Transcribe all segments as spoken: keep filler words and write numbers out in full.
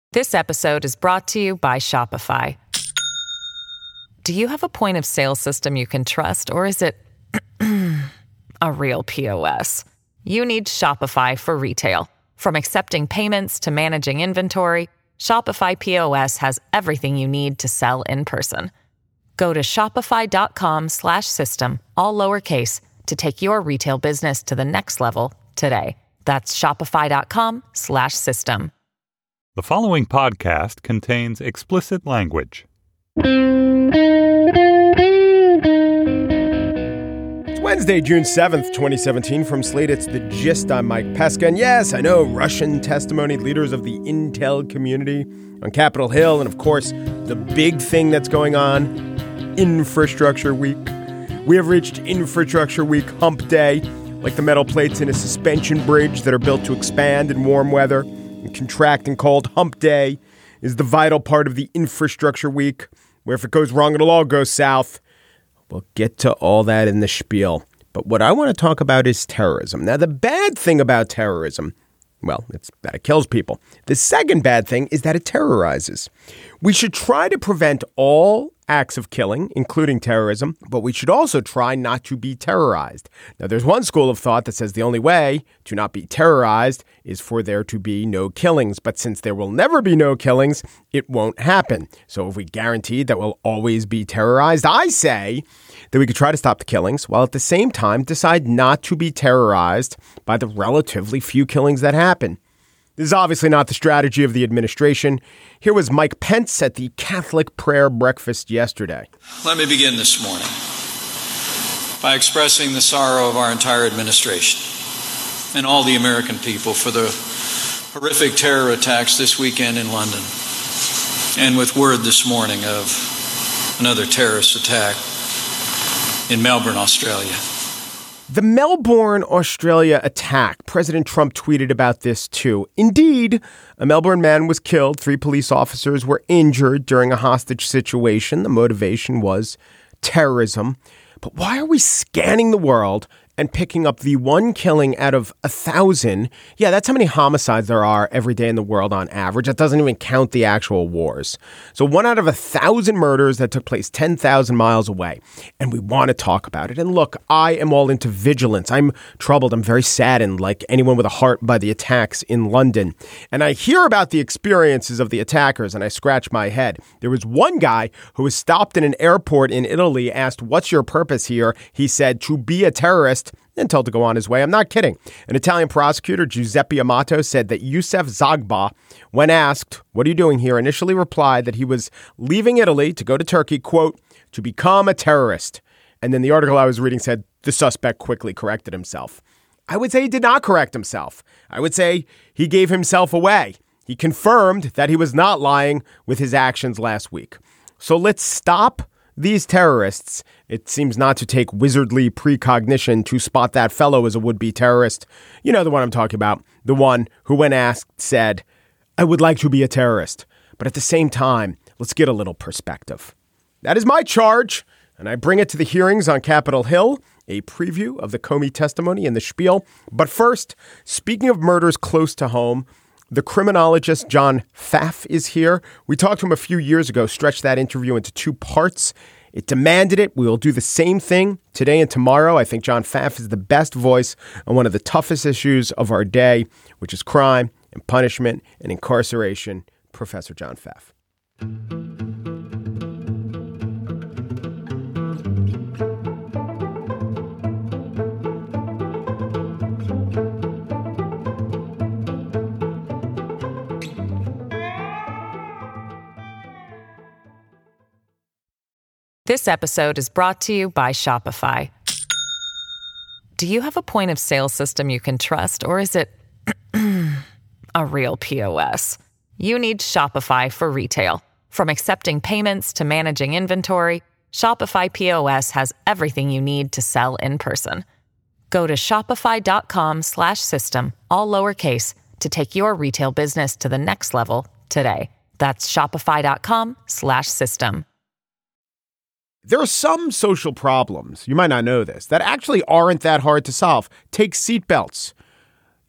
This episode is brought to you by Shopify. Do you have a point of sale system you can trust, or is it a real P O S? You need Shopify for retail. From accepting payments to managing inventory, Shopify P O S has everything you need to sell in person. Go to shopify.com slash system, all lowercase, to take your retail business to the next level today. That's shopify.com slash system. The following podcast contains explicit language. It's Wednesday, June seventh, twenty seventeen. From Slate, it's The Gist. I'm Mike Pesca. And yes, I know, Russian testimony, leaders of the intel community on Capitol Hill. And of course, the big thing that's going on, Infrastructure Week. We have reached Infrastructure Week hump day, like the metal plates in a suspension bridge that are built to expand in warm weather and contract and called hump day is the vital part of the Infrastructure Week, where if it goes wrong, it'll all go south. We'll get to all that in the spiel. But what I want to talk about is terrorism. Now, the bad thing about terrorism, well, it's that it kills people. The second bad thing is that it terrorizes. We should try to prevent all acts of killing, including terrorism, but we should also try not to be terrorized. Now, there's one school of thought that says the only way to not be terrorized is for there to be no killings. But since there will never be no killings, it won't happen. So if we guarantee that we'll always be terrorized, I say that we could try to stop the killings while at the same time decide not to be terrorized by the relatively few killings that happen. This is obviously not the strategy of the administration. Here was Mike Pence at the Catholic prayer breakfast yesterday. Let me begin this morning by expressing the sorrow of our entire administration and all the American people for the horrific terror attacks this weekend in London, and with word this morning of another terrorist attack in Melbourne, Australia. The Melbourne, Australia attack. President Trump tweeted about this, too. Indeed, a Melbourne man was killed. Three police officers were injured during a hostage situation. The motivation was terrorism. But why are we scanning the world and picking up the one killing out of a thousand? Yeah, that's how many homicides there are every day in the world on average. That doesn't even count the actual wars. So one out of a thousand murders that took place ten thousand miles away. And we want to talk about it. And look, I am all into vigilance. I'm troubled. I'm very saddened, like anyone with a heart, by the attacks in London. And I hear about the experiences of the attackers and I scratch my head. There was one guy who was stopped in an airport in Italy, asked, "What's your purpose here?" He said, "To be a terrorist," and told to go on his way. I'm not kidding. An Italian prosecutor, Giuseppe Amato, said that Youssef Zagba, when asked, "What are you doing here?" initially replied that he was leaving Italy to go to Turkey, quote, "to become a terrorist." And then the article I was reading said the suspect quickly corrected himself. I would say he did not correct himself. I would say he gave himself away. He confirmed that he was not lying with his actions last week. So let's stop these terrorists. It seems not to take wizardly precognition to spot that fellow as a would-be terrorist. You know the one I'm talking about. The one who, when asked, said, "I would like to be a terrorist." But at the same time, let's get a little perspective. That is my charge, and I bring it to the hearings on Capitol Hill, a preview of the Comey testimony and the spiel. But first, speaking of murders close to home, the criminologist John Pfaff is here. We talked to him a few years ago, stretched that interview into two parts. It demanded it. We will do the same thing today and tomorrow. I think John Pfaff is the best voice on one of the toughest issues of our day, which is crime and punishment and incarceration. Professor John Pfaff. This episode is brought to you by Shopify. Do you have a point of sale system you can trust, or is it a real P O S? You need Shopify for retail. From accepting payments to managing inventory, Shopify P O S has everything you need to sell in person. Go to shopify.com slash system, all lowercase, to take your retail business to the next level today. That's shopify.com slash system. There are some social problems, you might not know this, that actually aren't that hard to solve. Take seatbelts.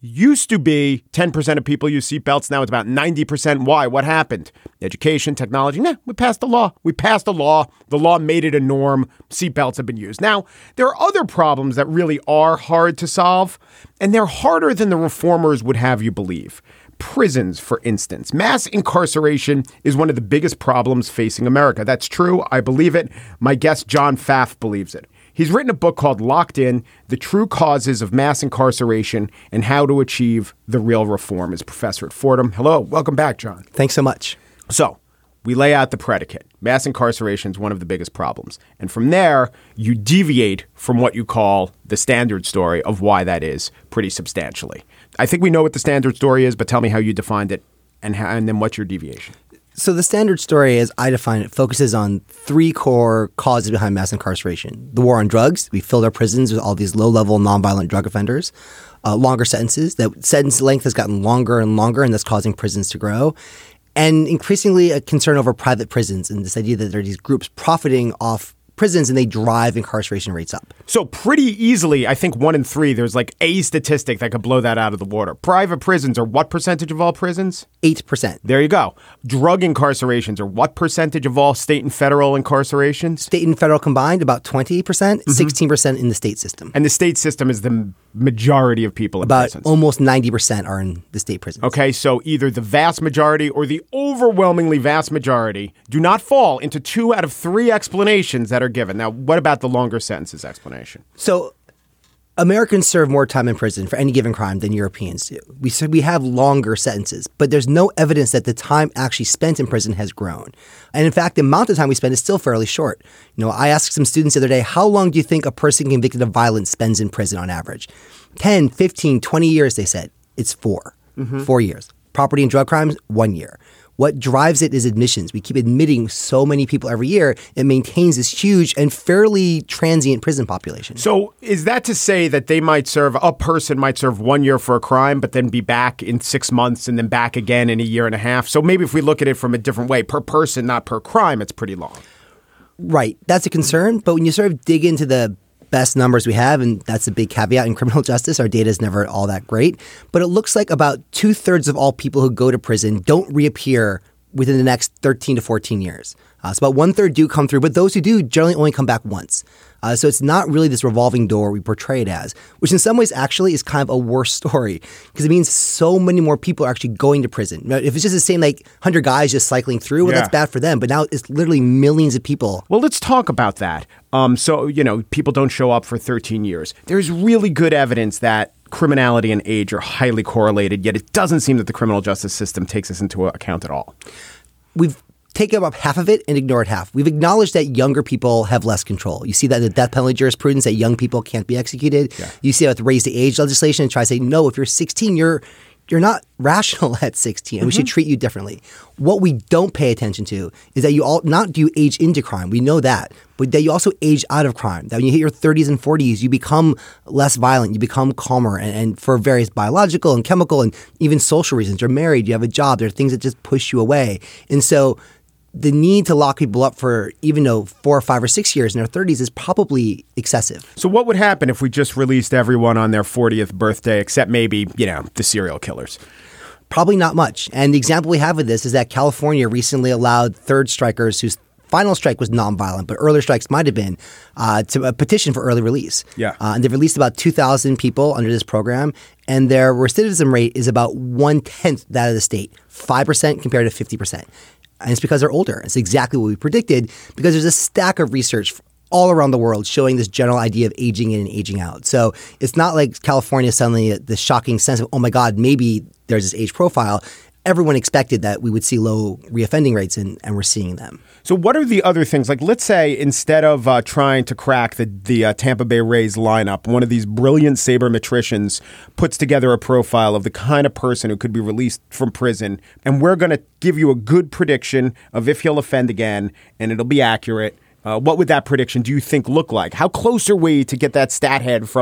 Used to be ten percent of people use seatbelts. Now it's about ninety percent. Why? What happened? Education, technology. Nah, we passed the law. We passed the law. The law made it a norm. Seatbelts have been used. Now, there are other problems that really are hard to solve, and they're harder than the reformers would have you believe. Prisons, for instance. Mass incarceration is one of the biggest problems facing America. That's true. I believe it. My guest, John Pfaff, believes it. He's written a book called Locked In, The True Causes of Mass Incarceration and How to Achieve the Real Reform. He's a professor at Fordham. Hello. Welcome back, John. Thanks so much. So we lay out the predicate. Mass incarceration is one of the biggest problems. And from there, you deviate from what you call the standard story of why that is pretty substantially. I think we know what the standard story is, but tell me how you defined it and, how, and then what's your deviation? So the standard story, as I define it, focuses on three core causes behind mass incarceration. The war on drugs. We filled our prisons with all these low-level, nonviolent drug offenders. Uh, longer sentences. That sentence length has gotten longer and longer, and that's causing prisons to grow. And increasingly a concern over private prisons and this idea that there are these groups profiting off prisons and they drive incarceration rates up. So pretty easily, I think one in three, there's like a statistic that could blow that out of the water. Private prisons are what percentage of all prisons? eight percent. There you go. Drug incarcerations are what percentage of all state and federal incarcerations? State and federal combined, about twenty percent, mm-hmm. sixteen percent in the state system. And the state system is the majority of people in about prisons. Almost ninety percent are in the state prisons. Okay, so either the vast majority or the overwhelmingly vast majority do not fall into two out of three explanations that are given. Now, what about the longer sentences explanation? So Americans serve more time in prison for any given crime than Europeans do. We we have longer sentences, but there's no evidence that the time actually spent in prison has grown. And in fact, the amount of time we spend is still fairly short. You know, I asked some students the other day, how long do you think a person convicted of violence spends in prison on average? ten, fifteen, twenty years, they said. It's four. Mm-hmm. Four years. Property and drug crimes, one year. What drives it is admissions. We keep admitting so many people every year. It maintains this huge and fairly transient prison population. So is that to say that they might serve, a person might serve one year for a crime, but then be back in six months and then back again in a year and a half? So maybe if we look at it from a different way, per person, not per crime, it's pretty long. Right. That's a concern. But when you sort of dig into the best numbers we have, and that's a big caveat in criminal justice, our data is never all that great, but it looks like about two thirds of all people who go to prison don't reappear within the next thirteen to fourteen years. Uh, so about one third do come through, but those who do generally only come back once. Uh, so it's not really this revolving door we portray it as, which in some ways actually is kind of a worse story because it means so many more people are actually going to prison. Now, if it's just the same like one hundred guys just cycling through, well, yeah. that's bad for them. But now it's literally millions of people. Well, let's talk about that. Um, so, you know, people don't show up for thirteen years. There's really good evidence that criminality and age are highly correlated, yet it doesn't seem that the criminal justice system takes this into account at all. We've taken up half of it and ignored half. We've acknowledged that younger people have less control. You see that in the death penalty jurisprudence that young people can't be executed. Yeah. You see that with raise the age legislation and try to say, no, if you're sixteen, you're you're not rational at sixteen, and mm-hmm. we should treat you differently. What we don't pay attention to is that you all not do you age into crime. We know that, but that you also age out of crime. That when you hit your thirties and forties, you become less violent, you become calmer, and, and for various biological and chemical and even social reasons. You're married, you have a job. There are things that just push you away, and so the need to lock people up for even though four or five or six years in their thirties is probably excessive. So what would happen if we just released everyone on their fortieth birthday, except maybe, you know, the serial killers? Probably not much. And the example we have of this is that California recently allowed third strikers whose final strike was nonviolent, but earlier strikes might have been, uh, to a petition for early release. Yeah. Uh, and they've released about two thousand people under this program, and their recidivism rate is about one-tenth that of the state, five percent compared to fifty percent. And it's because they're older. It's exactly what we predicted because there's a stack of research all around the world showing this general idea of aging in and aging out. So it's not like California suddenly the shocking sense of, oh my God, maybe there's this age profile. Everyone expected that we would see low reoffending rates, and, and we're seeing them. So what are the other things? Like, let's say instead of uh, trying to crack the, the uh, Tampa Bay Rays lineup, one of these brilliant sabermetricians puts together a profile of the kind of person who could be released from prison, and we're going to give you a good prediction of if he'll offend again, and it'll be accurate. Uh, what would that prediction, do you think, look like? How close are we to get that stat head from uh,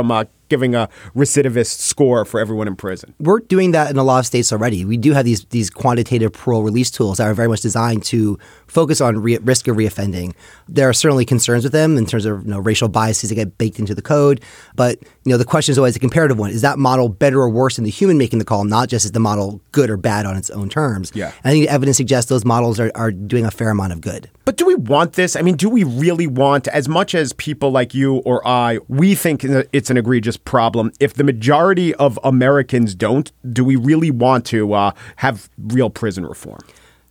giving a recidivist score for everyone in prison. We're doing that in a lot of states already. We do have these these quantitative parole release tools that are very much designed to focus on re- risk of reoffending. There are certainly concerns with them in terms of you know, racial biases that get baked into the code. But you know, the question is always a comparative one. Is that model better or worse than the human making the call, not just is the model good or bad on its own terms? Yeah. I think the evidence suggests those models are, are doing a fair amount of good. But do we want this? I mean, do we really want, as much as people like you or I, we think it's an egregious problem, if the majority of Americans don't, do we really want to uh, have real prison reform?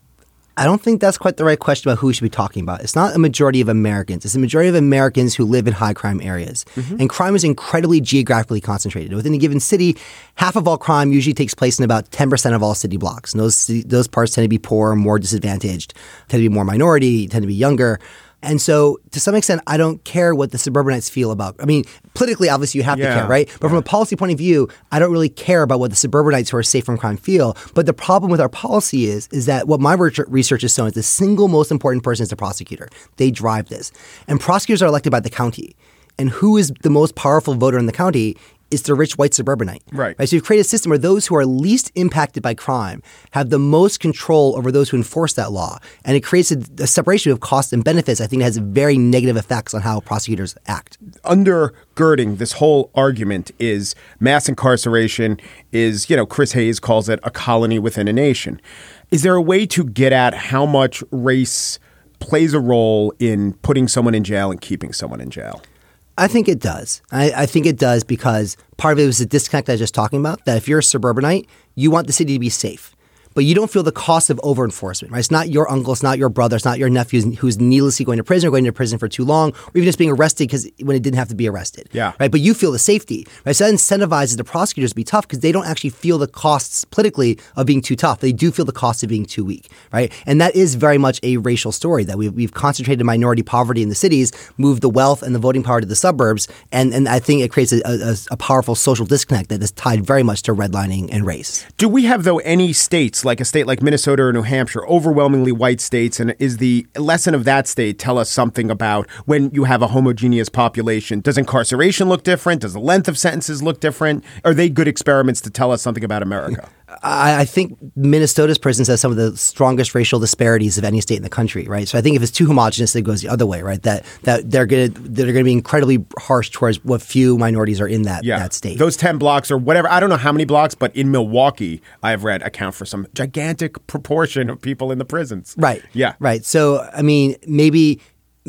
I don't think that's quite the right question about who we should be talking about. It's not a majority of Americans. It's a majority of Americans who live in high crime areas. Mm-hmm. And crime is incredibly geographically concentrated. Within a given city, half of all crime usually takes place in about ten percent of all city blocks. And those, those parts tend to be poor, more disadvantaged, tend to be more minority, tend to be younger. And so, to some extent, I don't care what the suburbanites feel about. I mean, politically, obviously, you have yeah. to care, right? But yeah. from a policy point of view, I don't really care about what the suburbanites who are safe from crime feel. But the problem with our policy is, is that what my research has shown is the single most important person is the prosecutor. They drive this. And prosecutors are elected by the county. And who is the most powerful voter in the county? It's the rich white suburbanite. Right. right. So you've created a system where those who are least impacted by crime have the most control over those who enforce that law. And it creates a, a separation of costs and benefits. I think it has very negative effects on how prosecutors act. Undergirding this whole argument is mass incarceration is, you know, Chris Hayes calls it a colony within a nation. Is there a way to get at how much race plays a role in putting someone in jail and keeping someone in jail? I think it does. I, I think it does because part of it was the disconnect I was just talking about, that if you're a suburbanite, you want the city to be safe. But you don't feel the cost of over-enforcement, right? It's not your uncle, it's not your brother, it's not your nephew who's needlessly going to prison or going to prison for too long, or even just being arrested because when it didn't have to be arrested. Yeah. Right. But you feel the safety. Right. So that incentivizes the prosecutors to be tough because they don't actually feel the costs politically of being too tough. They do feel the cost of being too weak. Right. And that is very much a racial story that we've, we've concentrated minority poverty in the cities, moved the wealth and the voting power to the suburbs. And, and I think it creates a, a, a powerful social disconnect that is tied very much to redlining and race. Do we have, though, any states, like a state like Minnesota, Minnesota or New Hampshire, overwhelmingly white states, and is the lesson of that state tell us something about when you have a homogeneous population? Does incarceration look different? Does the length of sentences look different? Are they good experiments to tell us something about America? I, I think Minnesota's prisons has some of the strongest racial disparities of any state in the country, right? So I think if it's too homogenous, it goes the other way, right? That that they're going to they're going to be incredibly harsh towards what few minorities are in that yeah. that state. Those ten blocks or whatever, I don't know how many blocks, but in Milwaukee, I have read account for some gigantic proportion of people in the prisons. Right. Yeah. Right. So I mean, maybe.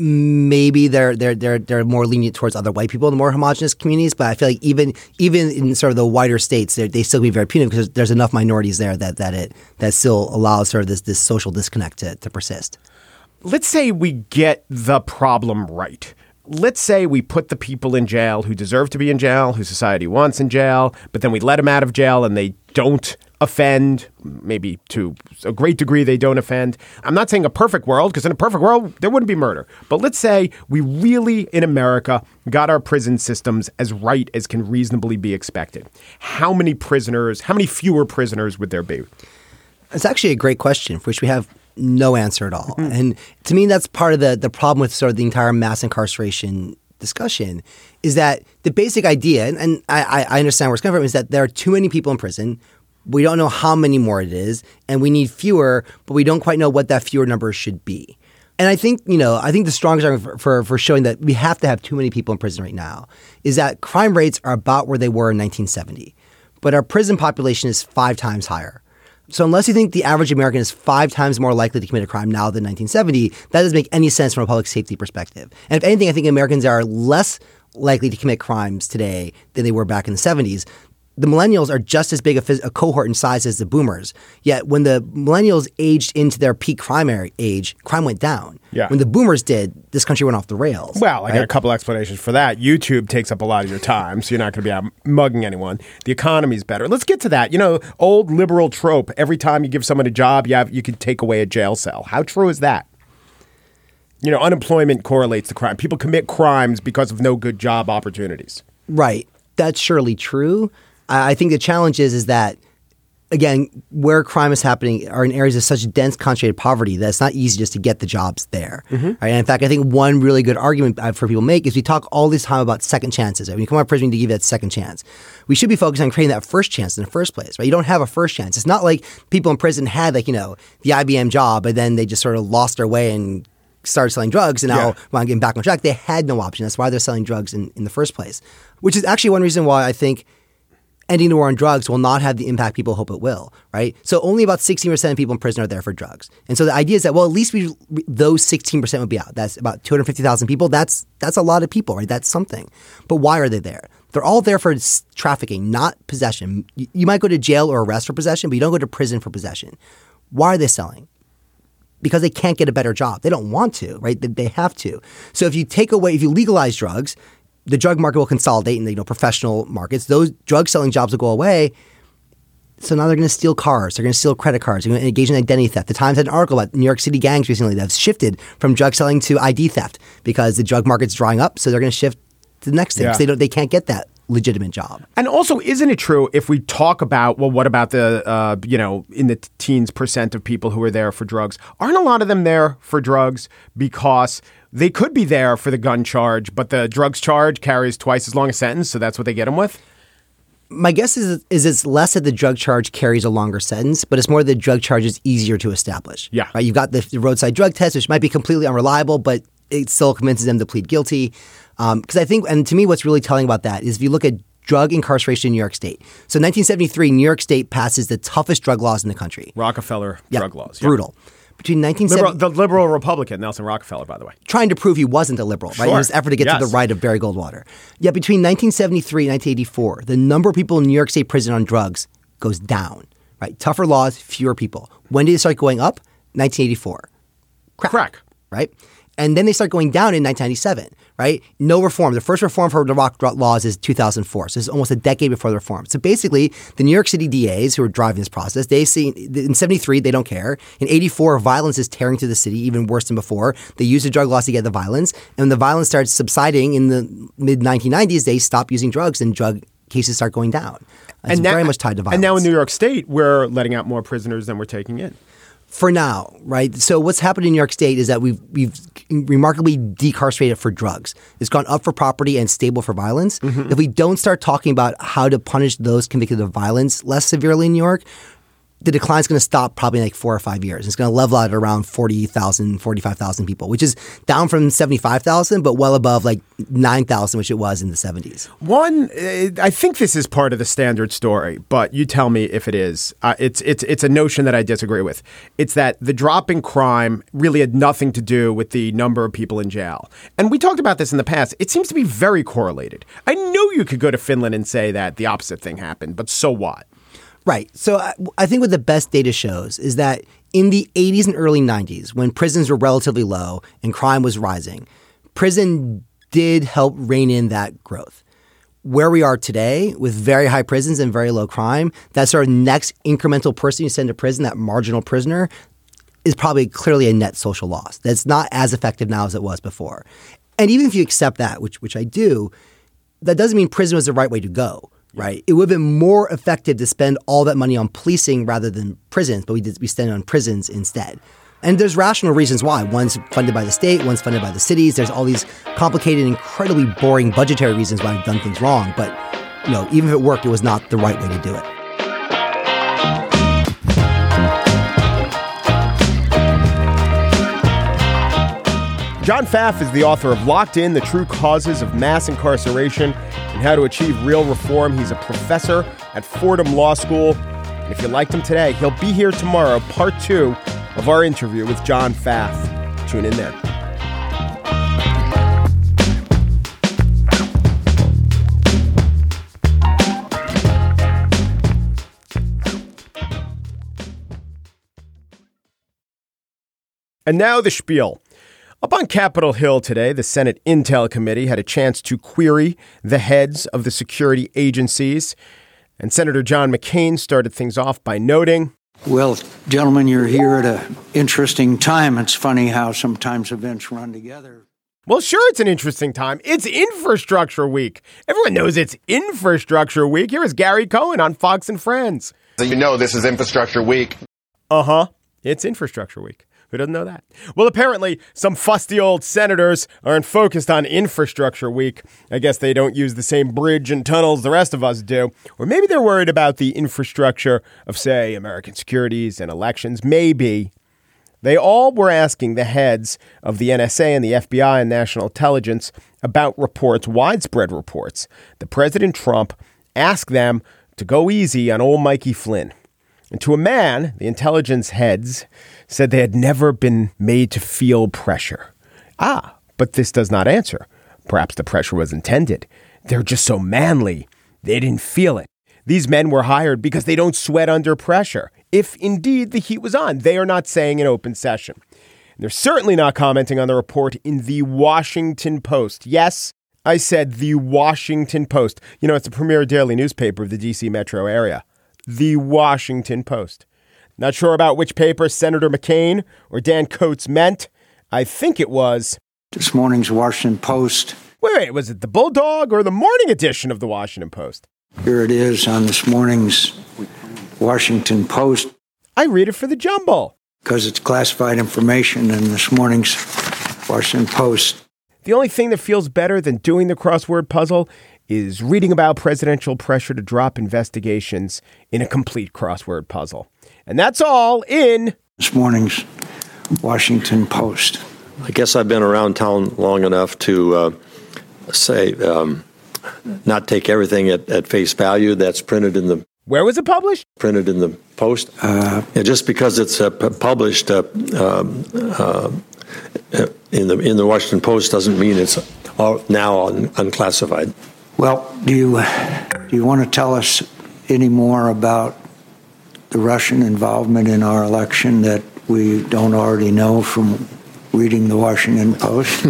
Maybe they're they're they're they're more lenient towards other white people in the more homogenous communities, but I feel like even even in sort of the wider states, they still be very punitive because there's enough minorities there that that it that still allows sort of this this social disconnect to, to persist. Let's say we get the problem right. Let's say we put the people in jail who deserve to be in jail, who society wants in jail, but then we let them out of jail and they don't offend, maybe to a great degree they don't offend. I'm not saying a perfect world, because in a perfect world, there wouldn't be murder. But let's say we really, in America, got our prison systems as right as can reasonably be expected. How many prisoners, how many fewer prisoners would there be? It's actually a great question for which we have no answer at all. Mm-hmm. And to me, that's part of the, the problem with sort of the entire mass incarceration discussion is that the basic idea, and, and I, I understand where it's coming from, is that there are too many people in prison. We don't know how many more it is, and we need fewer, but we don't quite know what that fewer number should be. And I think, you know, I think the strongest argument for, for, for showing that we have to have too many people in prison right now is that crime rates are about where they were in nineteen seventy, but our prison population is five times higher. So unless you think the average American is five times more likely to commit a crime now than nineteen seventy, that doesn't make any sense from a public safety perspective. And if anything, I think Americans are less likely to commit crimes today than they were back in the seventies. The millennials are just as big a, phys- a cohort in size as the boomers. Yet when the millennials aged into their peak crime age, crime went down. Yeah. When the boomers did, this country went off the rails. Well, I right? got a couple explanations for that. YouTube takes up a lot of your time, so you're not going to be out mugging anyone. The economy's better. Let's get to that. You know, old liberal trope, every time you give someone a job, you have you can take away a jail cell. How true is that? You know, unemployment correlates to crime. People commit crimes because of no good job opportunities. Right. That's surely true. I think the challenge is, is that again, where crime is happening are in areas of such dense concentrated poverty that it's not easy just to get the jobs there. Mm-hmm. Right? And in fact, I think one really good argument for people to make is we talk all this time about second chances. Right? When you come out of prison, you need to give you that second chance. We should be focused on creating that first chance in the first place. Right? You don't have a first chance. It's not like people in prison had like, you know, the I B M job, but then they just sort of lost their way and started selling drugs, and now yeah. when I'm getting back on track, they had no option. That's why they're selling drugs in, in the first place, which is actually one reason why I think ending the war on drugs will not have the impact people hope it will, right? So only about sixteen percent of people in prison are there for drugs. And so the idea is that, well, at least we those sixteen percent would be out. That's about two hundred fifty thousand people. That's that's a lot of people, right? That's something. But why are they there? They're all there for trafficking, not possession. You, you might go to jail or arrest for possession, but you don't go to prison for possession. Why are they selling? Because they can't get a better job. They don't want to, right? They, they have to. So if you take away, if you legalize drugs, the drug market will consolidate in the you know, professional markets. Those drug selling jobs will go away. So now they're going to steal cars. They're going to steal credit cards. They're going to engage in identity theft. The Times had an article about New York City gangs recently that have shifted from drug selling to I D theft because the drug market's drying up. So they're going to shift to the next thing. Yeah. So they don't, they can't get that legitimate job. And also, isn't it true if we talk about, well, what about the, uh, you know, in the teens percent of people who are there for drugs? Aren't a lot of them there for drugs because they could be there for the gun charge, but the drugs charge carries twice as long a sentence, so that's what they get them with? My guess is is it's less that the drug charge carries a longer sentence, but it's more the drug charge is easier to establish. Yeah. Right? You've got the, the roadside drug test, which might be completely unreliable, but it still convinces them to plead guilty. Because um, I think, and to me, what's really telling about that is if you look at drug incarceration in New York State. So in nineteen seventy-three, New York State passes the toughest drug laws in the country. Rockefeller yep. drug laws. Yep. Brutal. Between nineteen seventy liberal, the liberal Republican, Nelson Rockefeller, by the way. Trying to prove he wasn't a liberal, right? Sure. In his effort to get yes. to the right of Barry Goldwater. Yet between nineteen seventy-three and nineteen eighty-four, the number of people in New York State prison on drugs goes down, right? Tougher laws, fewer people. When did it start going up? nineteen eighty-four. Crack. Crack. Right? And then they start going down in nineteen ninety-seven, right? No reform. The first reform for the rock laws is two thousand four. So it's almost a decade before the reform. So basically, the New York City D As who are driving this process, they see in seventy-three, they don't care. In eighty-four, violence is tearing through the city, even worse than before. They use the drug laws to get the violence. And when the violence starts subsiding in the mid nineteen nineties, they stop using drugs and drug cases start going down. It's and now, very much tied to violence. And now in New York State, we're letting out more prisoners than we're taking in. For now, right? So what's happened in New York State is that we've we've remarkably decarcerated for drugs. It's gone up for property and stable for violence. Mm-hmm. If we don't start talking about how to punish those convicted of violence less severely in New York, the decline is going to stop probably in like four or five years. It's going to level out at around forty thousand, forty-five thousand people, which is down from seventy-five thousand, but well above like nine thousand, which it was in the seventies. One, I think this is part of the standard story, but you tell me if it is. Uh, it's it's it's a notion that I disagree with. It's that the drop in crime really had nothing to do with the number of people in jail. And we talked about this in the past. It seems to be very correlated. I know you could go to Finland and say that the opposite thing happened, but so what? Right. So I, I think what the best data shows is that in the eighties and early nineties, when prisons were relatively low and crime was rising, prison did help rein in that growth. Where we are today with very high prisons and very low crime, that sort of next incremental person you send to prison, that marginal prisoner, is probably clearly a net social loss. That's not as effective now as it was before. And even if you accept that, which which I do, that doesn't mean prison was the right way to go. Right. It would have been more effective to spend all that money on policing rather than prisons, but we did we spend it on prisons instead. And there's rational reasons why. One's funded by the state, one's funded by the cities. There's all these complicated, incredibly boring budgetary reasons why we've done things wrong. But, you know, even if it worked, it was not the right way to do it. John Pfaff is the author of Locked In, The True Causes of Mass Incarceration and How to Achieve Real Reform. He's a professor at Fordham Law School. And if you liked him today, he'll be here tomorrow, part two of our interview with John Pfaff. Tune in then. And now the spiel. Up on Capitol Hill today, the Senate Intel Committee had a chance to query the heads of the security agencies. And Senator John McCain started things off by noting, well, gentlemen, you're here at an interesting time. It's funny how sometimes events run together. Well, sure, it's an interesting time. It's Infrastructure Week. Everyone knows it's Infrastructure Week. Here is Gary Cohen on Fox and Friends. You know this is Infrastructure Week. Uh-huh. It's Infrastructure Week. Who doesn't know that? Well, apparently, some fusty old senators aren't focused on Infrastructure Week. I guess they don't use the same bridge and tunnels the rest of us do. Or maybe they're worried about the infrastructure of, say, American securities and elections. Maybe. They all were asking the heads of the N S A and the F B I and National Intelligence about reports, widespread reports, that President Trump asked them to go easy on old Mikey Flynn. And to a man, the intelligence heads said they had never been made to feel pressure. Ah, but this does not answer. Perhaps the pressure was intended. They're just so manly. They didn't feel it. These men were hired because they don't sweat under pressure. If indeed the heat was on, they are not saying in open session. And they're certainly not commenting on the report in the Washington Post. Yes, I said the Washington Post. You know, it's the premier daily newspaper of the D C metro area. The Washington Post. Not sure about which paper Senator McCain or Dan Coats meant. I think it was This morning's Washington Post. Wait, wait, was it the Bulldog or the morning edition of the Washington Post? Here it is on this morning's Washington Post. I read it for the jumble. Because it's classified information in this morning's Washington Post. The only thing that feels better than doing the crossword puzzle is reading about presidential pressure to drop investigations in a complete crossword puzzle. And that's all in this morning's Washington Post. I guess I've been around town long enough to uh, say, um, not take everything at, at face value that's printed in the. Where was it published? Printed in the Post. Uh, yeah, just because it's uh, p- published uh, um, uh, in the in the Washington Post doesn't mean it's all now un- unclassified. Well, do you do you want to tell us any more about the Russian involvement in our election that we don't already know from reading the Washington Post?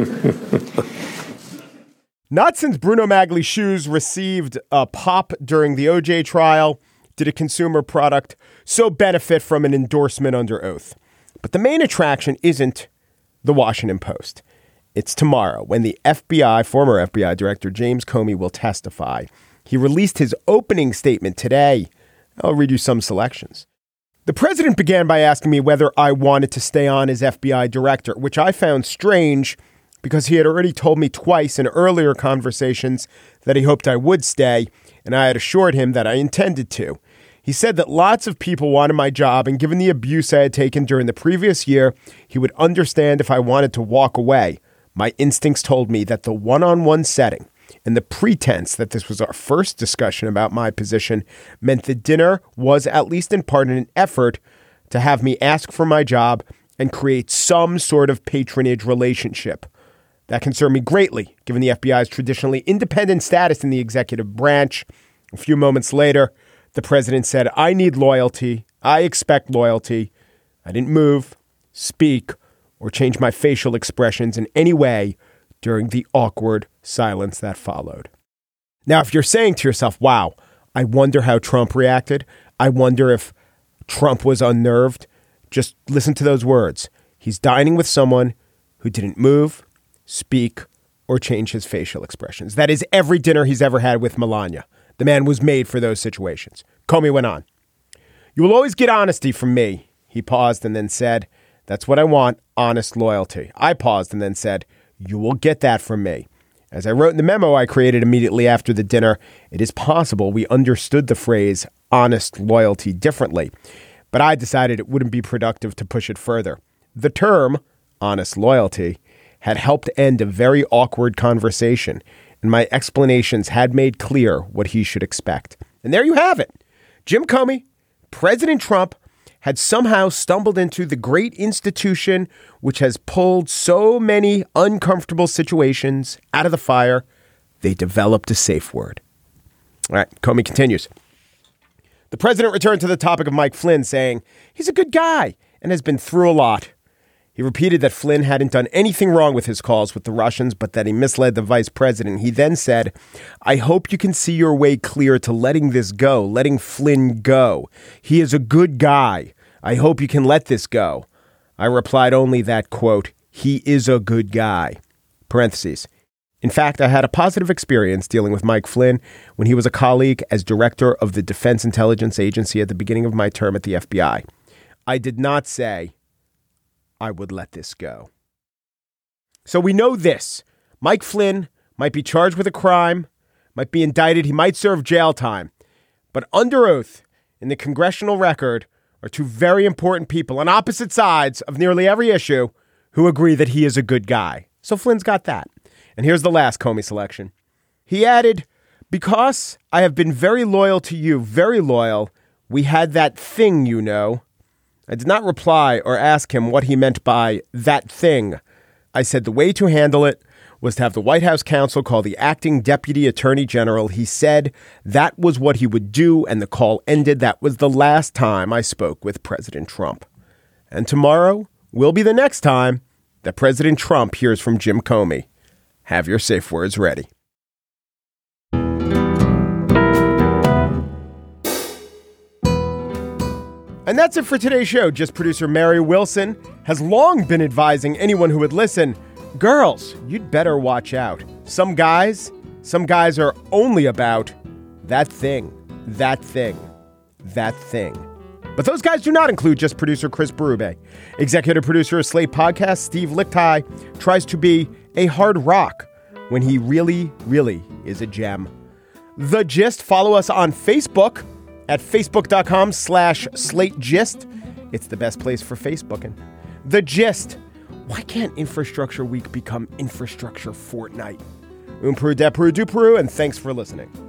Not since Bruno Magli's shoes received a pop during the O J trial did a consumer product so benefit from an endorsement under oath. But the main attraction isn't the Washington Post. It's tomorrow when the F B I, former F B I Director James Comey will testify. He released his opening statement today. I'll read you some selections. The president began by asking me whether I wanted to stay on as F B I director, which I found strange because he had already told me twice in earlier conversations that he hoped I would stay, and I had assured him that I intended to. He said that lots of people wanted my job, and given the abuse I had taken during the previous year, he would understand if I wanted to walk away. My instincts told me that the one-on-one setting and the pretense that this was our first discussion about my position meant the dinner was, at least in part, an effort to have me ask for my job and create some sort of patronage relationship. That concerned me greatly, given the F B I's traditionally independent status in the executive branch. A few moments later, the president said, I need loyalty. I expect loyalty. I didn't move, speak, or change my facial expressions in any way during the awkward silence that followed. Now, if you're saying to yourself, wow, I wonder how Trump reacted. I wonder if Trump was unnerved. Just listen to those words. He's dining with someone who didn't move, speak, or change his facial expressions. That is every dinner he's ever had with Melania. The man was made for those situations. Comey went on. You will always get honesty from me. He paused and then said, that's what I want, honest loyalty. I paused and then said, you will get that from me. As I wrote in the memo I created immediately after the dinner, it is possible we understood the phrase honest loyalty differently, but I decided it wouldn't be productive to push it further. The term honest loyalty had helped end a very awkward conversation, and my explanations had made clear what he should expect. And there you have it. Jim Comey, President Trump, had somehow stumbled into the great institution which has pulled so many uncomfortable situations out of the fire. They developed a safe word. All right, Comey continues. The president returned to the topic of Mike Flynn, saying, he's a good guy and has been through a lot. He repeated that Flynn hadn't done anything wrong with his calls with the Russians, but that he misled the vice president. He then said, I hope you can see your way clear to letting this go, letting Flynn go. He is a good guy. I hope you can let this go. I replied only that, quote, he is a good guy. Parentheses. In fact, I had a positive experience dealing with Mike Flynn when he was a colleague as director of the Defense Intelligence Agency at the beginning of my term at the F B I. I did not say I would let this go. So we know this. Mike Flynn might be charged with a crime, might be indicted, he might serve jail time. But under oath, in the congressional record, are two very important people on opposite sides of nearly every issue who agree that he is a good guy. So Flynn's got that. And here's the last Comey selection. He added, because I have been very loyal to you, very loyal, we had that thing, you know. I did not reply or ask him what he meant by that thing. I said the way to handle it was to have the White House counsel call the acting deputy attorney general. He said that was what he would do, and the call ended. That was the last time I spoke with President Trump. And tomorrow will be the next time that President Trump hears from Jim Comey. Have your safe words ready. And that's it for today's show. Just producer Mary Wilson has long been advising anyone who would listen, girls, you'd better watch out. Some guys, some guys are only about that thing, that thing, that thing. But those guys do not include just producer Chris Berube. Executive producer of Slate Podcast, Steve Lichtai, tries to be a hard rock when he really, really is a gem. The Gist. Follow us on Facebook at facebook.com slash Slate Gist. It's the best place for Facebooking. The Gist. Why can't Infrastructure Week become Infrastructure Fortnight? Un Peru, de Peru, du Peru, and thanks for listening.